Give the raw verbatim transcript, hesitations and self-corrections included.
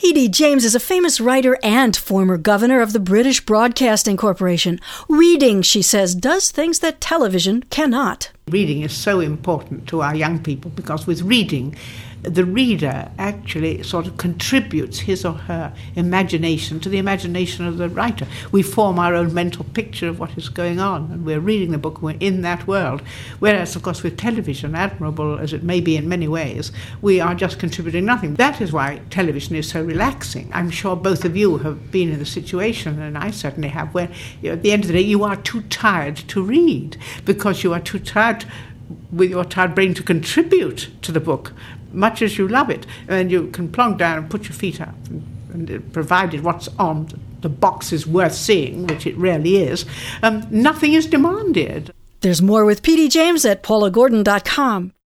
P D James is a famous writer and former governor of the British Broadcasting Corporation. Reading, she says, does things that television cannot. Reading is so important to our young people because with reading, the reader actually sort of contributes his or her imagination to the imagination of the writer. We form our own mental picture of what is going on, and we're reading the book, we're in that world. Whereas, of course, with television, admirable as it may be in many ways, we are just contributing nothing. That is why television is so relaxing. I'm sure both of you have been in the situation, and I certainly have, where you know, at the end of the day you are too tired to read because you are too tired with your tired brain to contribute to the book, much as you love it. And you can plonk down and put your feet up, and, and provided what's on the box is worth seeing, which it rarely is, um, nothing is demanded. There's more with P D James at paula gordon dot com.